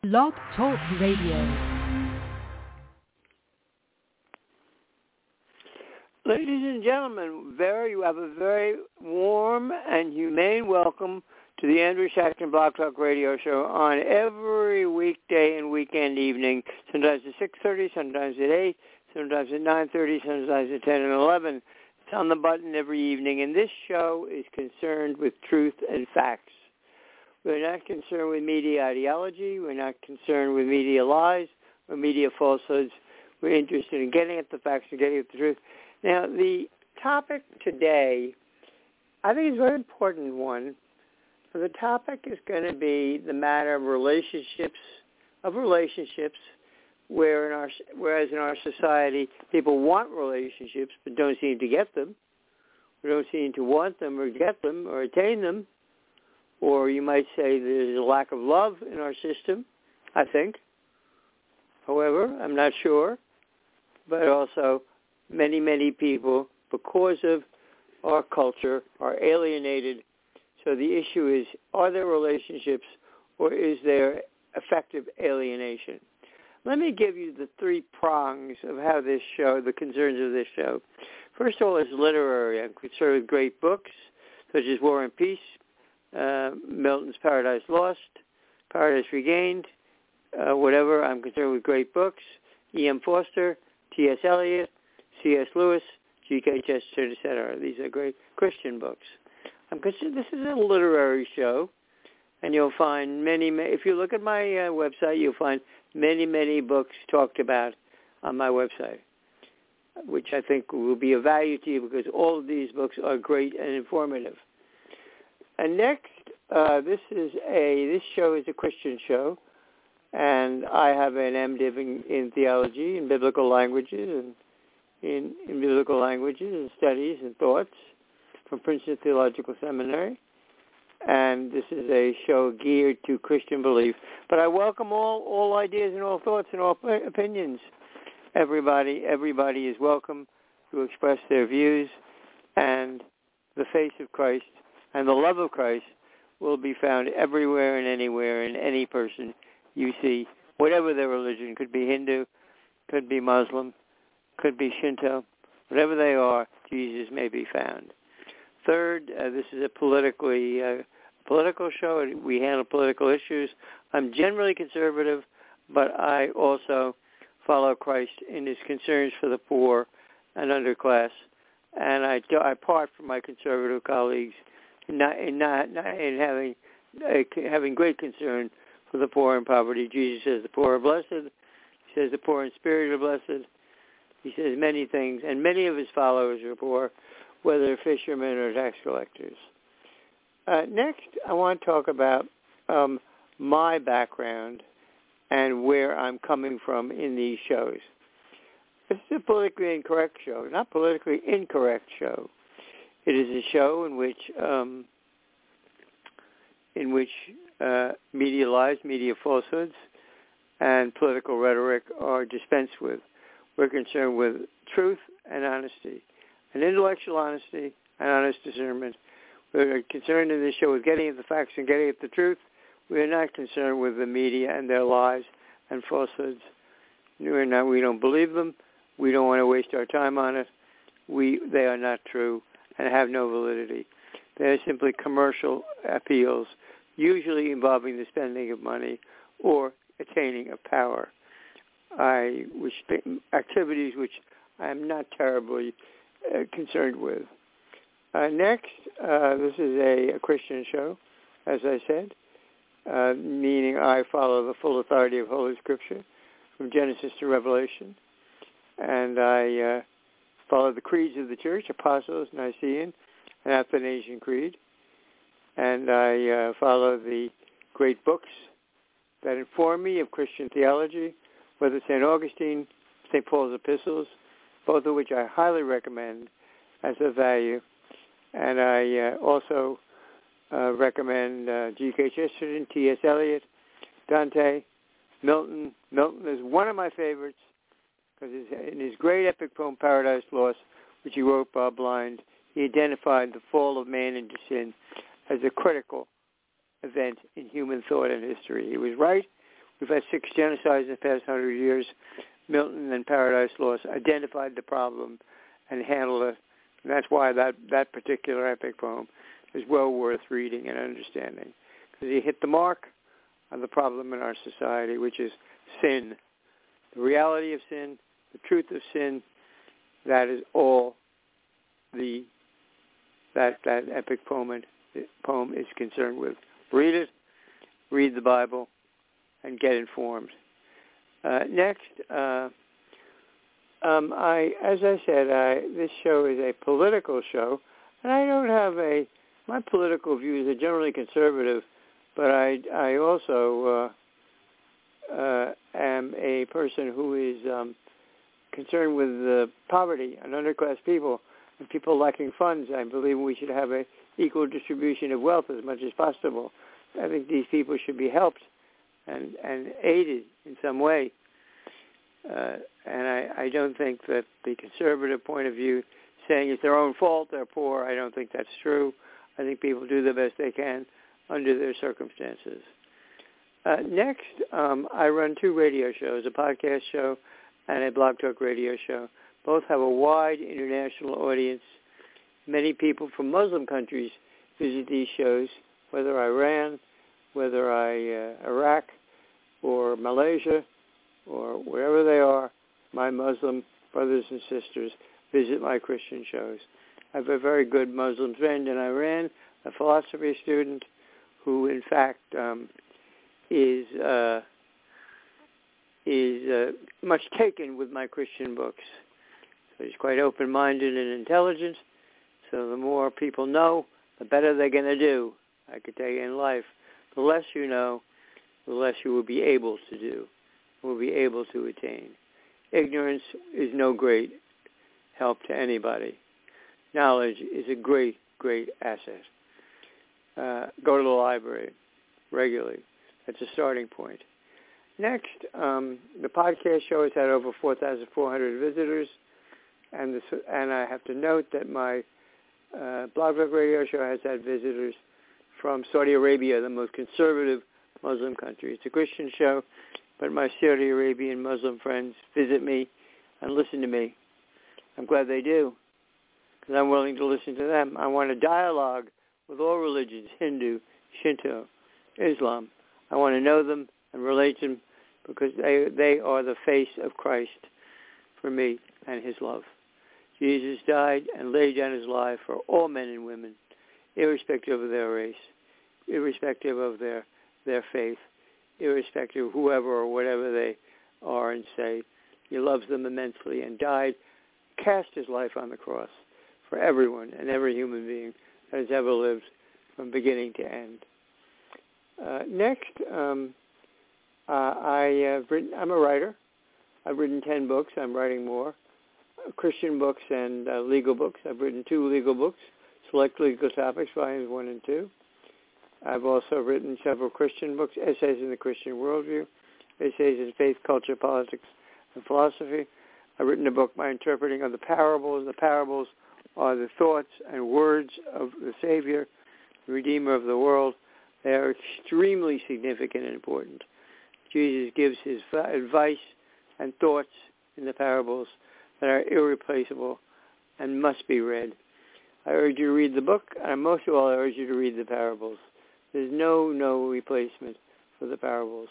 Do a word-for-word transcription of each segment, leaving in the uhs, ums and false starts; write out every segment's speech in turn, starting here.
Blog Talk Radio. Ladies and gentlemen, very you have a very warm and humane welcome to the Andrew Shackton Blog Talk Radio Show on every weekday and weekend evening, sometimes at six thirty, sometimes at eight, sometimes at nine thirty, sometimes at ten and eleven. It's on the button every evening, and this show is concerned with truth and facts. We're not concerned with media ideology. We're not concerned with media lies or media falsehoods. We're interested in getting at the facts and getting at the truth. Now, the topic today, I think is a very important one. The topic is going to be the matter of relationships, of relationships, where in our, whereas in our society, people want relationships but don't seem to get them, or don't seem to want them or get them or attain them. Or you might say there's a lack of love in our system, I think. However, I'm not sure. But also, many, many people, because of our culture, are alienated. So the issue is, are there relationships or is there effective alienation? Let me give you the three prongs of how this show, the concerns of this show. First of all, it's literary. I'm concerned with great books, such as War and Peace, uh, Milton's Paradise Lost, Paradise Regained, uh, whatever. I'm concerned with great books, E M Forster, T S Eliot, C S Lewis, G K Chesterton, et cetera. These are great Christian books. I'm concerned, this is a literary show, and you'll find many, if you look at my uh, website, you'll find many, many books talked about on my website, which I think will be of value to you because all of these books are great and informative. And next, uh, this is a this show is a Christian show, and I have an MDiv in, in theology and biblical languages and in, in biblical languages and studies and thoughts from Princeton Theological Seminary. And this is a show geared to Christian belief. But I welcome all, all ideas and all thoughts and all opinions. Everybody, everybody is welcome to express their views, and the face of Christ and the love of Christ will be found everywhere and anywhere in any person you see, whatever their religion. Could be Hindu, could be Muslim, could be Shinto. Whatever they are, Jesus may be found. Third, uh, this is a politically uh, political show. We handle political issues. I'm generally conservative, but I also follow Christ in his concerns for the poor and underclass. And I, I part from my conservative colleagues in not in, not, not in having uh, having great concern for the poor and poverty. Jesus says the poor are blessed. He says the poor in spirit are blessed. He says many things, and many of his followers are poor, whether fishermen or tax collectors. Uh, next, I want to talk about um, my background and where I'm coming from in these shows. This is a politically incorrect show, not politically incorrect show. It is a show in which um, in which uh, media lies, media falsehoods, and political rhetoric are dispensed with. We're concerned with truth and honesty, and intellectual honesty and honest discernment. We're concerned in this show with getting at the facts and getting at the truth. We are not concerned with the media and their lies and falsehoods. We're not, we don't believe them. We don't want to waste our time on it. We, they are not true and have no validity. They are simply commercial appeals, usually involving the spending of money or attaining of power. I which activities which I am not terribly uh, concerned with. Uh, next, uh, this is a, a Christian show, as I said, uh, meaning I follow the full authority of Holy Scripture from Genesis to Revelation, and I uh, follow the creeds of the Church, Apostles, Nicene, and Athanasian Creed, and I uh, follow the great books that inform me of Christian theology, whether Saint Augustine, Saint Paul's epistles, both of which I highly recommend as of value. And I uh, also uh, recommend uh, G K Chesterton, T S Eliot, Dante, Milton. Milton is one of my favorites because in his great epic poem, Paradise Lost, which he wrote while blind, he identified the fall of man into sin as a critical event in human thought and history. He was right We've had six genocides in the past hundred years. Milton and Paradise Lost identified the problem and handled it. And that's why that, that particular epic poem is well worth reading and understanding. Because he hit the mark on the problem in our society, which is sin. The reality of sin, the truth of sin, that is all the that that epic poem, poem is concerned with. Read it, read the Bible, and get informed. Uh, next, uh, um, I, as I said, I, this show is a political show, and I don't have a, my political views are generally conservative, but I, I also uh, uh, am a person who is um, concerned with uh, poverty and underclass people and people lacking funds. I believe we should have an equal distribution of wealth as much as possible. I think these people should be helped and, and aided in some way. Uh, and I, I don't think that the conservative point of view, saying it's their own fault, they're poor, I don't think that's true. I think people do the best they can under their circumstances. Uh, next, um, I run two radio shows, a podcast show and a Blog Talk radio show. Both have a wide international audience. Many people from Muslim countries visit these shows, whether Iran, whether I, uh, Iraq, or Malaysia, or wherever they are. My Muslim brothers and sisters visit my Christian shows. I have a very good Muslim friend in Iran, a philosophy student, who in fact um, is uh, is uh, much taken with my Christian books. So he's quite open-minded and intelligent. So the more people know, the better they're going to do. I could tell you in life, the less you know, the less you will be able to do, will be able to attain. Ignorance is no great help to anybody. Knowledge is a great, great asset. Uh, go to the library regularly. That's a starting point. Next, um, the podcast show has had over four thousand four hundred visitors, and, this, and I have to note that my uh, Blog Talk radio show has had visitors from Saudi Arabia, the most conservative Muslim country. It's a Christian show, but my Saudi Arabian Muslim friends visit me and listen to me. I'm glad they do, because I'm willing to listen to them. I want a dialogue with all religions, Hindu, Shinto, Islam. I want to know them and relate to them, because they they are the face of Christ for me and his love. Jesus died and laid down his life for all men and women, irrespective of their race, irrespective of their, their faith, irrespective of whoever or whatever they are and say. He loves them immensely and died, cast his life on the cross for everyone and every human being that has ever lived from beginning to end. Uh, next, um, uh, I have written, I'm a writer. I've written ten books. I'm writing more. Christian books and uh, legal books. I've written two legal books, Select Legal Topics, volumes one and two. I've also written several Christian books, Essays in the Christian Worldview, Essays in Faith, Culture, Politics, and Philosophy. I've written a book, My Interpreting of the Parables. The parables are the thoughts and words of the Savior, the Redeemer of the world. They are extremely significant and important. Jesus gives his advice and thoughts in the parables that are irreplaceable and must be read. I urge you to read the book, and most of all, I urge you to read the parables. There's no, no replacement for the parables.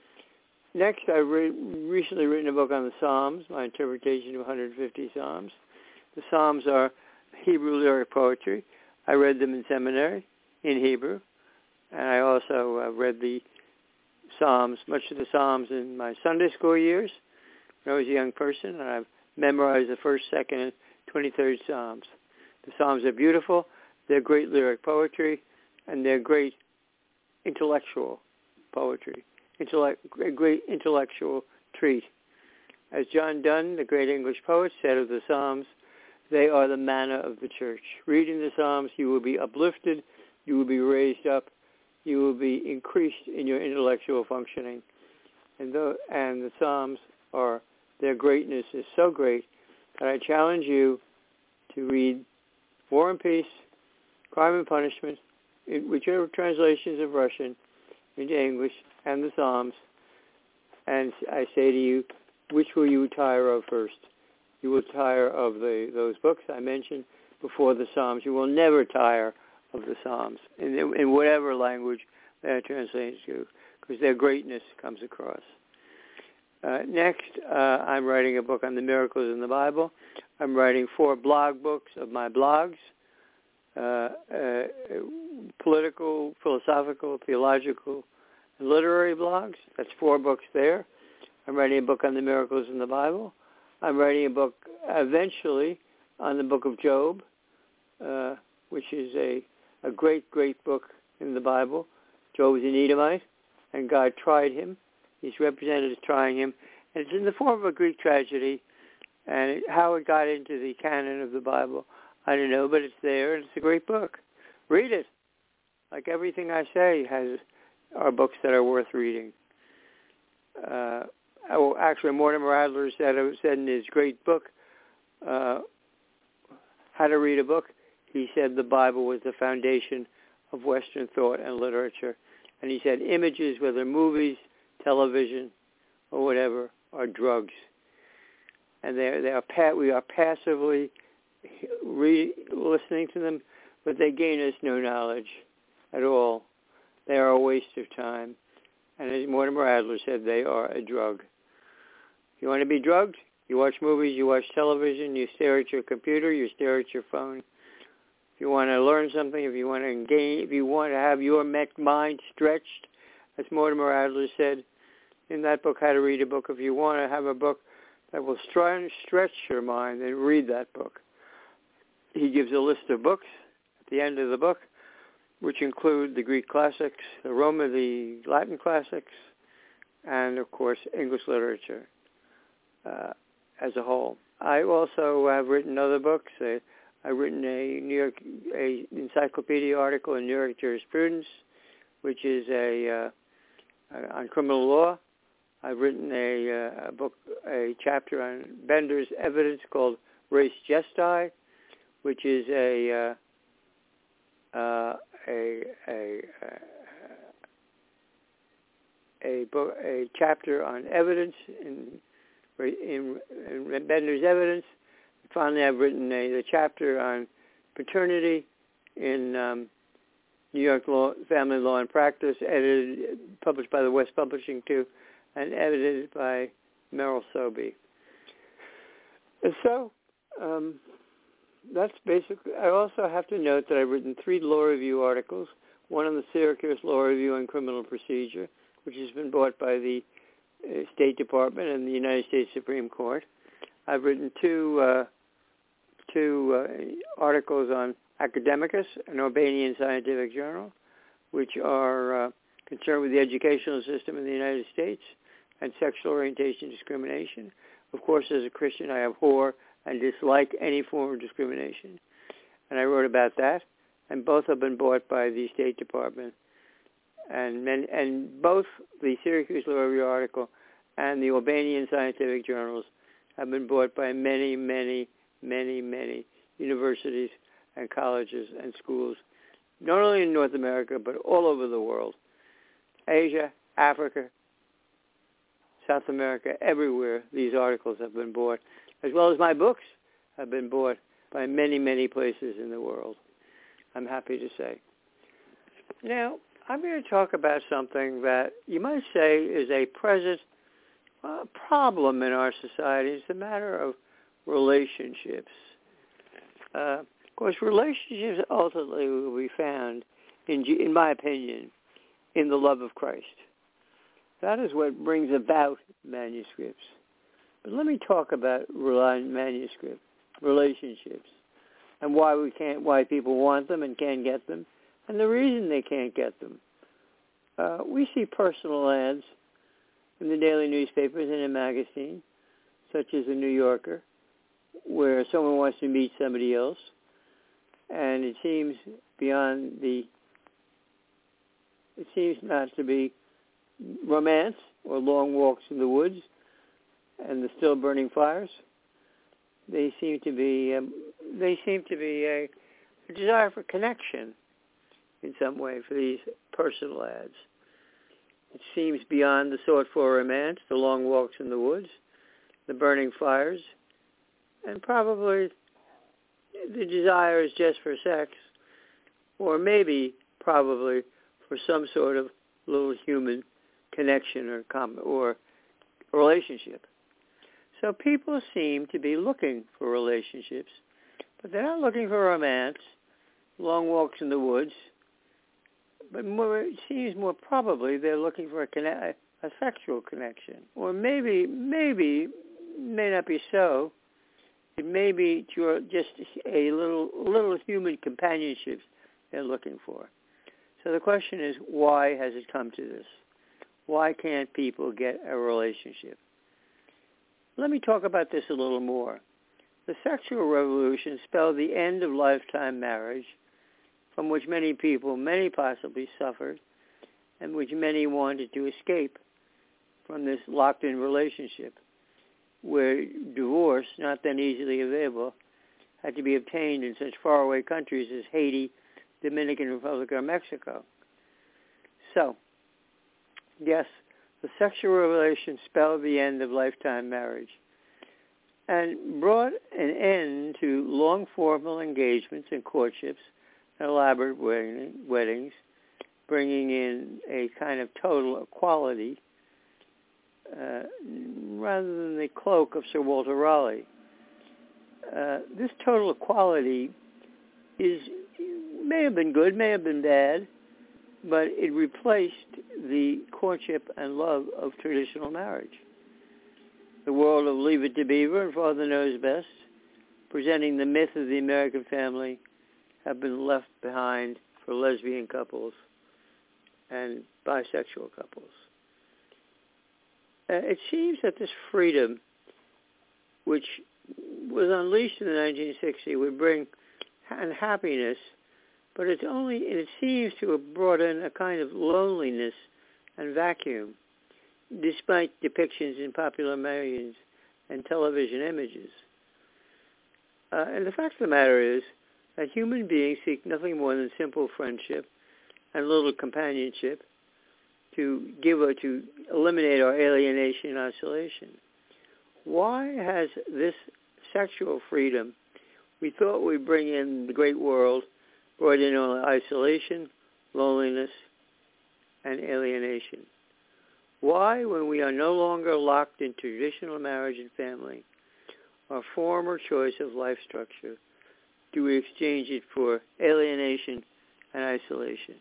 Next, I've re- recently written a book on the Psalms, my interpretation of one hundred fifty Psalms. The Psalms are Hebrew lyric poetry. I read them in seminary in Hebrew, and I also uh, read the Psalms, much of the Psalms in my Sunday school years when I was a young person, and I've memorized the first, second, and twenty-third Psalms. The Psalms are beautiful. They're great lyric poetry, and they're great intellectual poetry, intellect, great intellectual treat. As John Donne, the great English poet, said of the Psalms, they are the manna of the church. Reading the Psalms, you will be uplifted, you will be raised up, you will be increased in your intellectual functioning. And the, and the Psalms are, their greatness is so great that I challenge you to read War and Peace, Crime and Punishment, in whichever translations of Russian into English, and the Psalms, and I say to you, which will you tire of first? You will tire of the those books I mentioned before the Psalms. You will never tire of the Psalms in, in whatever language they are translated to, because their greatness comes across. Uh, next, uh, I'm writing a book on the miracles in the Bible. I'm writing four blog books of my blogs, uh, uh, political, philosophical, theological, and literary blogs. That's four books there. I'm writing a book on the miracles in the Bible. I'm writing a book eventually on the book of Job, uh, which is a, a great, great book in the Bible. Job is an Edomite, and God tried him. He's represented as trying him. And it's in the form of a Greek tragedy. And it, how it got into the canon of the Bible, I don't know, but it's there, and it's a great book. Read it. Like everything I say has are books that are worth reading. Uh, oh, actually, Mortimer Adler said, said in his great book, uh, How to Read a Book, he said the Bible was the foundation of Western thought and literature. And he said images, whether movies, television, or whatever, are drugs. And they are, they are pa- we are passively re- listening to them, but they gain us no knowledge at all. They are a waste of time. And as Mortimer Adler said, they are a drug. If you want to be drugged, you watch movies, you watch television, you stare at your computer, you stare at your phone. If you want to learn something, if you want to engage, if you want to have your mind stretched, as Mortimer Adler said in that book, How to Read a Book, if you want to have a book that will stretch your mind, then read that book. He gives a list of books at the end of the book, which include the Greek classics, the Roman, the Latin classics, and, of course, English literature uh, as a whole. I also have written other books. Uh, I've written a New York a encyclopedia article in New York Jurisprudence, which is a uh, on criminal law. I've written a, uh, a book, a chapter on Bender's evidence called Res Gestae, which is a uh, uh, a a a, book, a chapter on evidence in, in, in Bender's evidence. Finally, I've written a, a chapter on paternity in um, New York Law, Family Law and Practice, edited, published by the West Publishing too, and edited by Merrill Sobey. And so, um, that's basically, I also have to note that I've written three law review articles, one on the Syracuse Law Review on Criminal Procedure, which has been bought by the uh, State Department and the United States Supreme Court. I've written two uh, two uh, articles on Academicus, an Urbanian scientific journal, which are uh, concerned with the educational system in the United States and sexual orientation discrimination. Of course, as a Christian, I abhor and dislike any form of discrimination, and I wrote about that, and both have been bought by the State Department. And men, and both the Syracuse Law Review article and the Urbanian scientific journals have been bought by many, many, many, many universities and colleges and schools, not only in North America, but all over the world. Asia, Africa, South America, everywhere these articles have been bought, as well as my books have been bought by many, many places in the world, I'm happy to say. Now, I'm going to talk about something that you might say is a present uh, problem in our society. It's the matter of relationships. Uh, of course, relationships ultimately will be found, in, in my opinion, in the love of Christ. That is what brings about manuscripts. But let me talk about manuscript relationships and why we can't, why people want them and can't get them, and the reason they can't get them. Uh, we see personal ads in the daily newspapers and in magazines, such as the New Yorker, where someone wants to meet somebody else, and it seems beyond the, it seems not to be romance or long walks in the woods and the still burning fires. They seem to be, um, they seem to be a, a desire for connection in some way for these personal ads. It seems beyond the sought-for romance, the long walks in the woods, the burning fires, and probably the desire is just for sex, or maybe, probably, for some sort of little human connection or com- or relationship. So people seem to be looking for relationships, but they're not looking for romance, long walks in the woods, but more, it seems more probably they're looking for a, conne- a sexual connection. Or maybe, maybe, may not be so, it may be just a little little human companionship they're looking for. So the question is, why has it come to this? Why can't people get a relationship? Let me talk about this a little more. The sexual revolution spelled the end of lifetime marriage, from which many people, many possibly suffered, and which many wanted to escape from this locked-in relationship, where divorce, not then easily available, had to be obtained in such faraway countries as Haiti, Dominican Republic, or Mexico. So, yes, the sexual revelation spelled the end of lifetime marriage and brought an end to long formal engagements and courtships and elaborate wedding, weddings, bringing in a kind of total equality uh, rather than the cloak of Sir Walter Raleigh. Uh, this total equality is may have been good, may have been bad, but it replaced the courtship and love of traditional marriage. The world of Leave It to Beaver and Father Knows Best, presenting the myth of the American family, have been left behind for lesbian couples and bisexual couples. Uh, it seems that this freedom, which was unleashed in the nineteen sixties, would bring ha- happiness, but it's only, it seems to have brought in a kind of loneliness and vacuum, despite depictions in popular magazines and television images. Uh, and the fact of the matter is that human beings seek nothing more than simple friendship and little companionship to give or to eliminate our alienation and isolation. Why has this sexual freedom, we thought we'd bring in the great world, brought in only isolation, loneliness, and alienation? Why, when we are no longer locked in traditional marriage and family, our former choice of life structure, do we exchange it for alienation and isolation?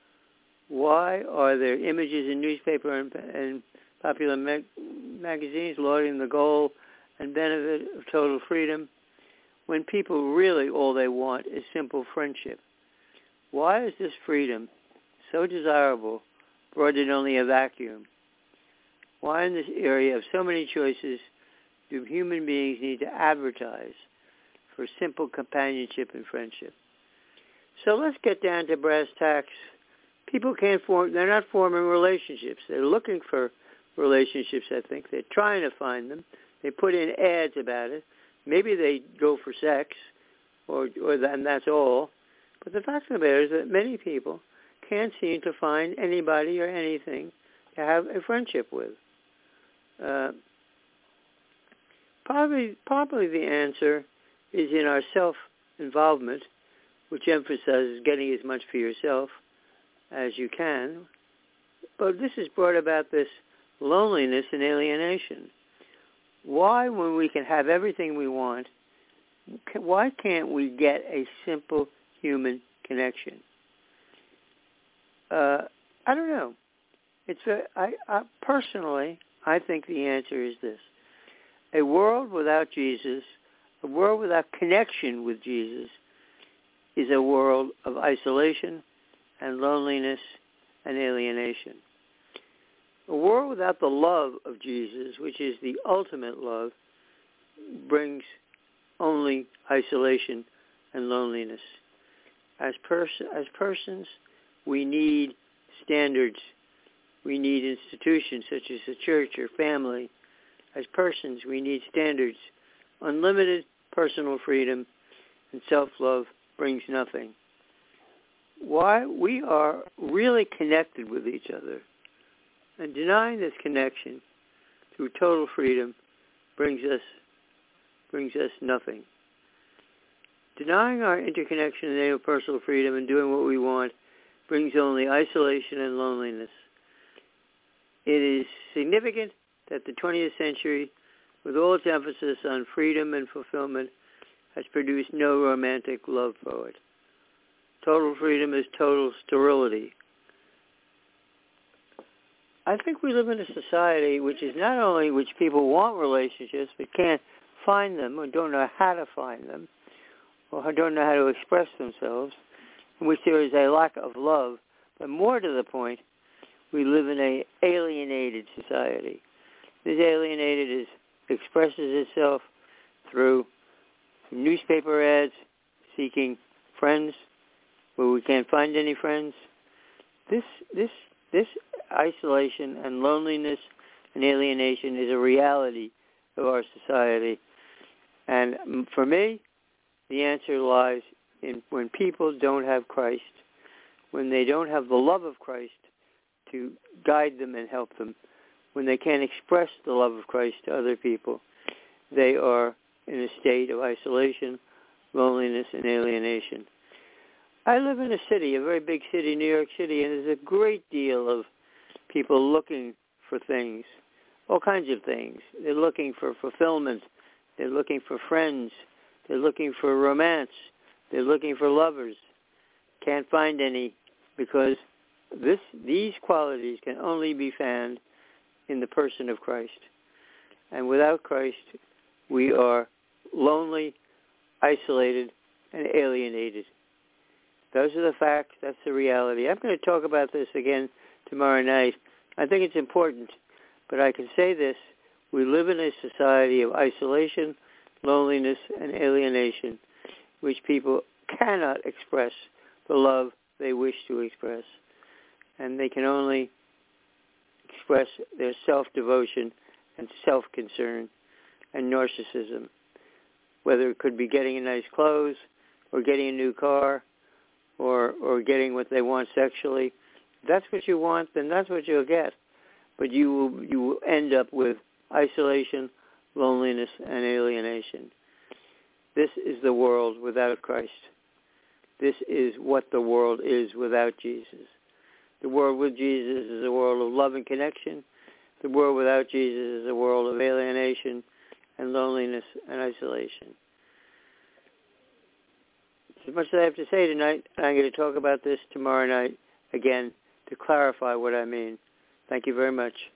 Why are there images in newspaper and, and popular mag- magazines lauding the goal and benefit of total freedom when people really all they want is simple friendship? Why is this freedom so desirable, brought in only a vacuum? Why in this area of so many choices do human beings need to advertise for simple companionship and friendship? So let's get down to brass tacks. People can't form, they're not forming relationships. They're looking for relationships, I think. They're trying to find them. They put in ads about it. Maybe they go for sex, or, or that, and that's all. But the fact of the matter is that many people can't seem to find anybody or anything to have a friendship with. Uh, probably, probably the answer is in our self-involvement, which emphasizes getting as much for yourself as you can. But this has brought about this loneliness and alienation. Why, when we can have everything we want, why can't we get a simple human connection? Uh, I don't know. It's a, I, I, personally, I think the answer is this. A world without Jesus, a world without connection with Jesus, is a world of isolation and loneliness and alienation. A world without the love of Jesus, which is the ultimate love, brings only isolation and loneliness. As, pers- as persons, we need standards. We need institutions such as the church or family. As persons, we need standards. Unlimited personal freedom and self-love brings nothing. Why? We are really connected with each other. And denying this connection through total freedom brings us brings us nothing. Denying our interconnection in the name of personal freedom and doing what we want brings only isolation and loneliness. It is significant that the twentieth century, with all its emphasis on freedom and fulfillment, has produced no romantic love poet. Total freedom is total sterility. I think we live in a society which is not only which people want relationships but can't find them or don't know how to find them or don't know how to express themselves, in which there is a lack of love. But more to the point, we live in an alienated society. This alienated is, expresses itself through newspaper ads seeking friends where we can't find any friends. This this this isolation and loneliness and alienation is a reality of our society. And for me, the answer lies in when people don't have Christ, when they don't have the love of Christ to guide them and help them, when they can't express the love of Christ to other people, they are in a state of isolation, loneliness, and alienation. I live in a city, a very big city, New York City, and there's a great deal of people looking for things, all kinds of things. They're looking for fulfillment. They're looking for friends. They're looking for romance. They're looking for lovers. Can't find any because this these qualities can only be found in the person of Christ. And without Christ, we are lonely, isolated, and alienated. Those are the facts. That's the reality. I'm going to talk about this again tomorrow night. I think it's important, but I can say this. We live in a society of isolation, loneliness, and alienation, which people cannot express the love they wish to express. And they can only express their self-devotion and self-concern and narcissism, whether it could be getting a nice clothes or getting a new car or or getting what they want sexually. If that's what you want, then that's what you'll get. But you will, you will end up with isolation, loneliness, and alienation. This is the world without Christ. This is what the world is without Jesus. The world with Jesus is a world of love and connection. The world without Jesus is a world of alienation and loneliness and isolation. As much as I have to say tonight, I'm going to talk about this tomorrow night again to clarify what I mean. Thank you very much.